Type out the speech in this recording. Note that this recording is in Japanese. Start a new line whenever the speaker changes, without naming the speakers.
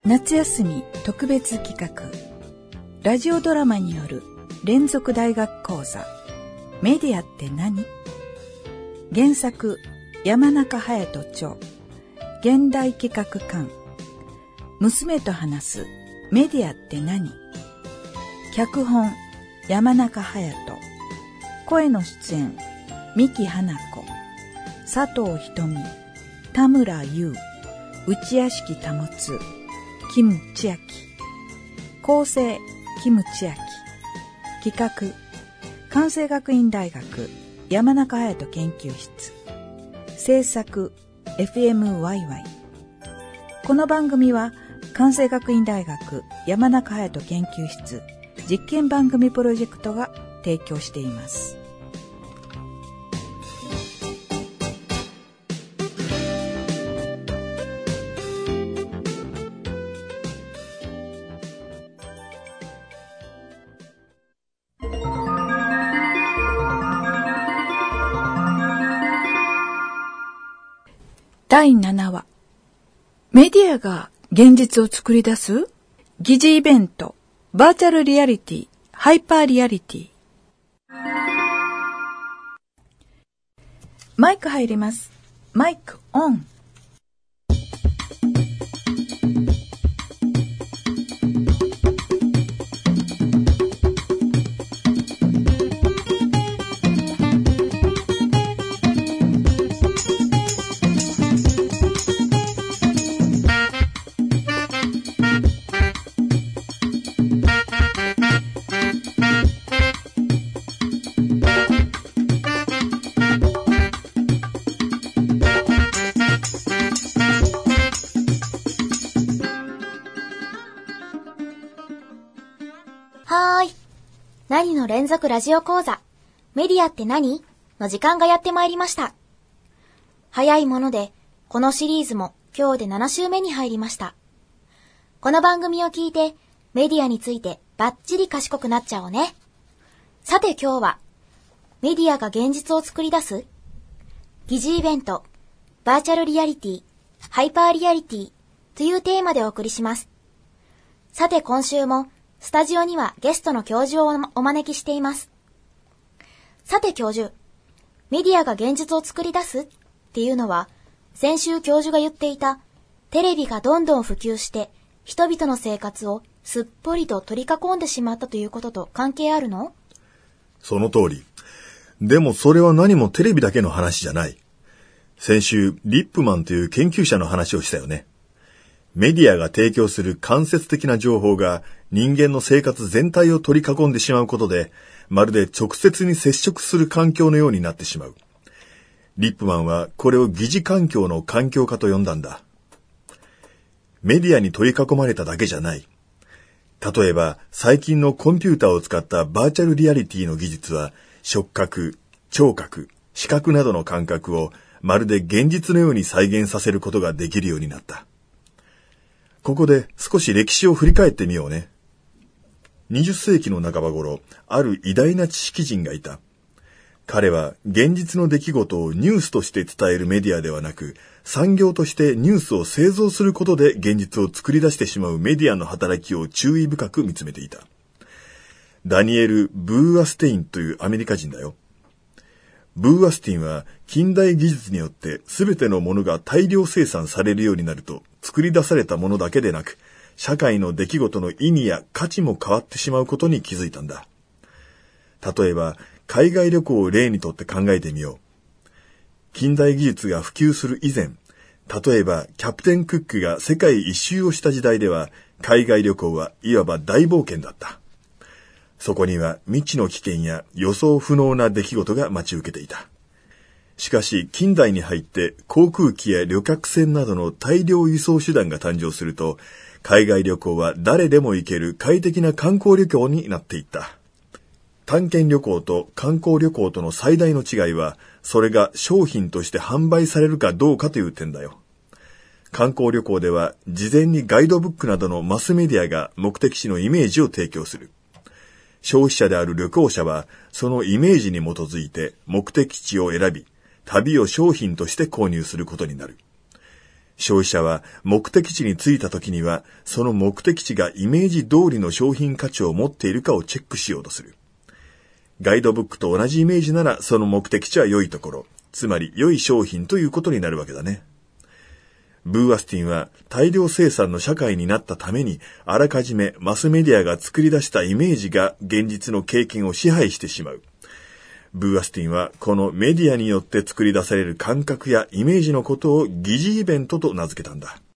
夏休み特別企画、ラジオドラマによる連続大学講座、メディアって何？原作山中隼人著、現代企画館、娘と話すメディアって何？脚本山中隼人、声の出演三木花子、佐藤瞳、田村優、内屋敷保、キム千秋、構成キム千秋、企画関西学院大学山中隼人研究室、制作 FMYY。 この番組は関西学院大学山中隼人研究室実験番組プロジェクトが提供しています。第7話、メディアが現実を作り出す疑似イベント、バーチャルリアリティ、ハイパーリアリティ。マイク入ります。マイクオン。
はーい。何の連続ラジオ講座、メディアって何？の時間がやってまいりました。早いもので、このシリーズも今日で7週目に入りました。この番組を聞いて、メディアについてバッチリ賢くなっちゃおうね。さて今日は、メディアが現実を作り出す疑似イベント、バーチャルリアリティ、ハイパーリアリティというテーマでお送りします。さて今週も、スタジオにはゲストの教授をお招きしています。さて教授、メディアが現実を作り出すっていうのは、先週教授が言っていた、テレビがどんどん普及して、人々の生活をすっぽりと取り囲んでしまったということと関係あるの？
その通り。でもそれは何もテレビだけの話じゃない。先週、リップマンという研究者の話をしたよね。メディアが提供する間接的な情報が人間の生活全体を取り囲んでしまうことで、まるで直接に接触する環境のようになってしまう。リップマンはこれを疑似環境の環境化と呼んだんだ。メディアに取り囲まれただけじゃない。例えば最近のコンピューターを使ったバーチャルリアリティの技術は、触覚、聴覚、視覚などの感覚をまるで現実のように再現させることができるようになった。ここで少し歴史を振り返ってみようね。20世紀の半ば頃、ある偉大な知識人がいた。彼は現実の出来事をニュースとして伝えるメディアではなく、産業としてニュースを製造することで現実を作り出してしまうメディアの働きを注意深く見つめていた。ダニエル・ブーアステインというアメリカ人だよ。ブーアスティンは近代技術によって全てのものが大量生産されるようになると、作り出されたものだけでなく、社会の出来事の意味や価値も変わってしまうことに気づいたんだ。例えば、海外旅行を例にとって考えてみよう。近代技術が普及する以前、例えばキャプテン・クックが世界一周をした時代では、海外旅行はいわば大冒険だった。そこには未知の危険や予想不能な出来事が待ち受けていた。しかし近代に入って航空機や旅客船などの大量輸送手段が誕生すると、海外旅行は誰でも行ける快適な観光旅行になっていった。探検旅行と観光旅行との最大の違いは、それが商品として販売されるかどうかという点だよ。観光旅行では事前にガイドブックなどのマスメディアが目的地のイメージを提供する。消費者である旅行者はそのイメージに基づいて目的地を選び、旅を商品として購入することになる。 消費者は目的地に着いた時には、その目的地がイメージ通りの商品価値を持っているかをチェックしようとする。ガイドブックと同じイメージならその目的地は良いところ、つまり良い商品ということになるわけだね。ブーアスティンは大量生産の社会になったために、あらかじめマスメディアが作り出したイメージが現実の経験を支配してしまう。ブーアスティンはこのメディアによって作り出される感覚やイメージのことを疑似イベントと名付けたんだ。